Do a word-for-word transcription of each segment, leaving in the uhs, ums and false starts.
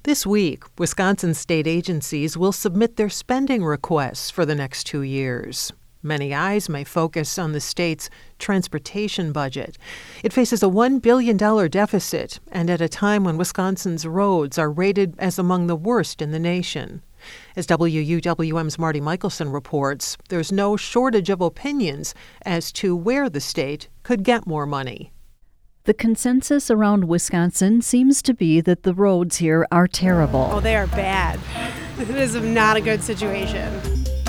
This week, Wisconsin state agencies will submit their spending requests for the next two years. Many eyes may focus on the state's transportation budget. It faces a one billion dollars deficit, and at a time when Wisconsin's roads are rated as among the worst in the nation. As W U W M's Marty Michelson reports, there's no shortage of opinions as to where the state could get more money. The consensus around Wisconsin seems to be that the roads here are terrible. Oh, they are bad. It is not a good situation.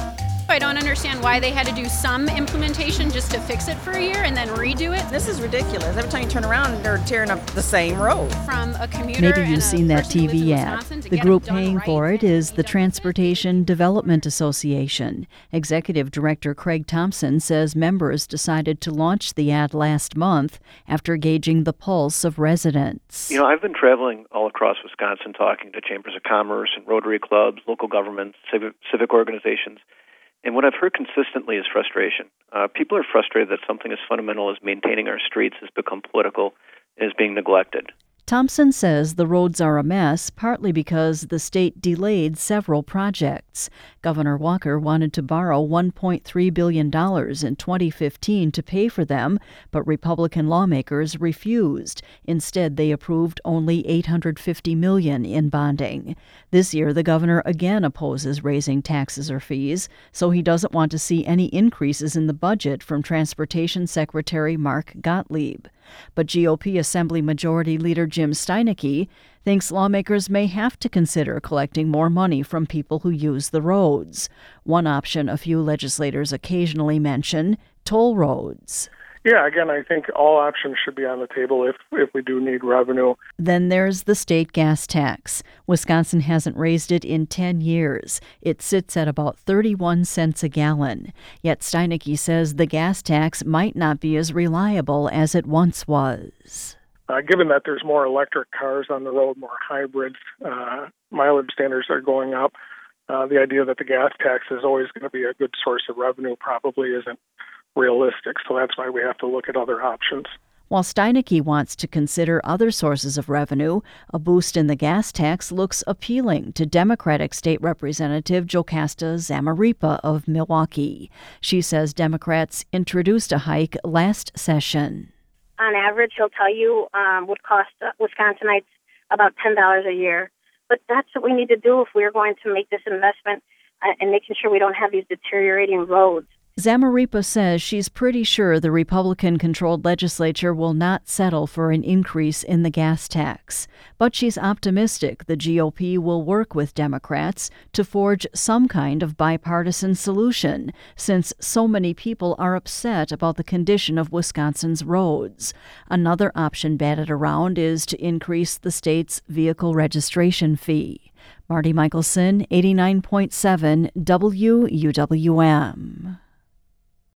I don't understand why they had to do some implementation just to fix it for a year and then redo it. This is ridiculous. Every time you turn around, they're tearing up the same road. From a commuter Maybe you've seen that T V ad. The group paying for it is the Transportation Development Association. Executive Director Craig Thompson says members decided to launch the ad last month after gauging the pulse of residents. You know, I've been traveling all across Wisconsin talking to chambers of commerce and Rotary clubs, local governments, civic, civic organizations. And what I've heard consistently is frustration. Uh, people are frustrated that something as fundamental as maintaining our streets has become political and is being neglected. Thompson says the roads are a mess, partly because the state delayed several projects. Governor Walker wanted to borrow one point three billion dollars in twenty fifteen to pay for them, but Republican lawmakers refused. Instead, they approved only eight hundred fifty million dollars in bonding. This year, the governor again opposes raising taxes or fees, so he doesn't want to see any increases in the budget from Transportation Secretary Mark Gottlieb. But G O P Assembly Majority Leader Jim Steineke thinks lawmakers may have to consider collecting more money from people who use the roads. One option a few legislators occasionally mention, toll roads. Yeah, again, I think all options should be on the table if, if we do need revenue. Then there's the state gas tax. Wisconsin hasn't raised it in ten years. It sits at about thirty-one cents a gallon. Yet Steineke says the gas tax might not be as reliable as it once was. Uh, given that there's more electric cars on the road, more hybrids, uh, mileage standards are going up, uh, the idea that the gas tax is always going to be a good source of revenue probably isn't realistic, so that's why we have to look at other options. While Steineke wants to consider other sources of revenue, a boost in the gas tax looks appealing to Democratic State Representative Jocasta Zamarripa of Milwaukee. She says Democrats introduced a hike last session. On average, he'll tell you um, would cost Wisconsinites about ten dollars a year. But that's what we need to do if we're going to make this investment uh, and making sure we don't have these deteriorating roads. Zamarripa says she's pretty sure the Republican-controlled legislature will not settle for an increase in the gas tax. But she's optimistic the G O P will work with Democrats to forge some kind of bipartisan solution, since so many people are upset about the condition of Wisconsin's roads. Another option batted around is to increase the state's vehicle registration fee. Marty Michelson, eighty-nine point seven W U W M.